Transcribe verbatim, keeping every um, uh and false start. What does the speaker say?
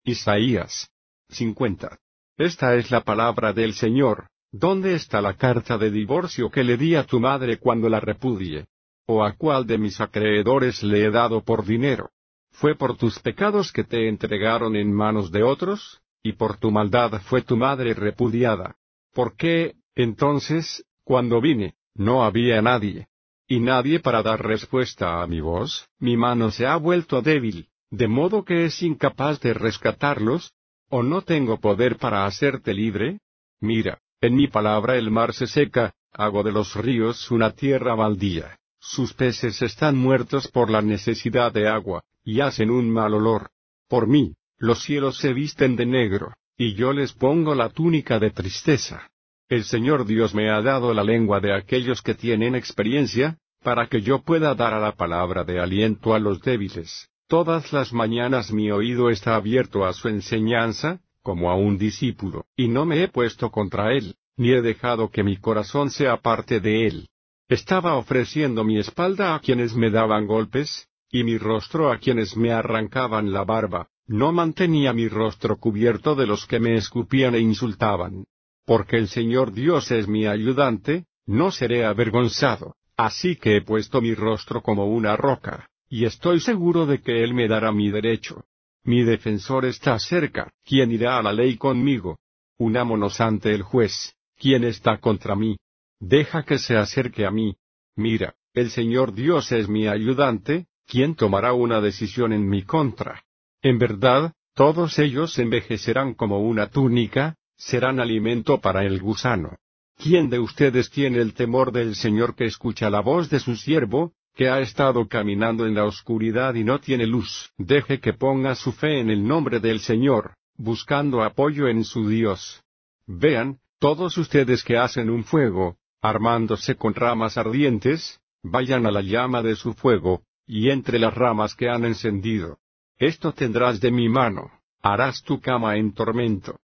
Isaías cincuenta. Esta es la palabra del Señor. ¿Dónde está la carta de divorcio que le di a tu madre cuando la repudie? ¿O a cuál de mis acreedores le he dado por dinero? ¿Fue por tus pecados que te entregaron en manos de otros? Y por tu maldad fue tu madre repudiada. ¿Por qué, entonces, cuando vine, no había nadie? Y nadie para dar respuesta a mi voz. Mi mano se ha vuelto débil, de modo que es incapaz de rescatarlos. ¿O no tengo poder para hacerte libre? Mira, en mi palabra el mar se seca, hago de los ríos una tierra baldía. Sus peces están muertos por la necesidad de agua, y hacen un mal olor. Por mí, los cielos se visten de negro, y yo les pongo la túnica de tristeza. El Señor Dios me ha dado la lengua de aquellos que tienen experiencia, para que yo pueda dar a la palabra de aliento a los débiles. Todas las mañanas mi oído está abierto a su enseñanza, como a un discípulo, y no me he puesto contra él, ni he dejado que mi corazón se aparte de él. Estaba ofreciendo mi espalda a quienes me daban golpes, y mi rostro a quienes me arrancaban la barba. No mantenía mi rostro cubierto de los que me escupían e insultaban. Porque el Señor Dios es mi ayudante, no seré avergonzado. Así que he puesto mi rostro como una roca, y estoy seguro de que Él me dará mi derecho. Mi defensor está cerca. ¿Quién irá a la ley conmigo? Unámonos ante el juez. ¿Quién está contra mí? Deja que se acerque a mí. Mira, el Señor Dios es mi ayudante. ¿Quién tomará una decisión en mi contra? En verdad, todos ellos envejecerán como una túnica, serán alimento para el gusano. ¿Quién de ustedes tiene el temor del Señor que escucha la voz de su siervo, que ha estado caminando en la oscuridad y no tiene luz? Deje que ponga su fe en el nombre del Señor, buscando apoyo en su Dios. Vean, todos ustedes que hacen un fuego, armándose con ramas ardientes, vayan a la llama de su fuego, y entre las ramas que han encendido. Esto tendrás de mi mano, harás tu cama en tormento.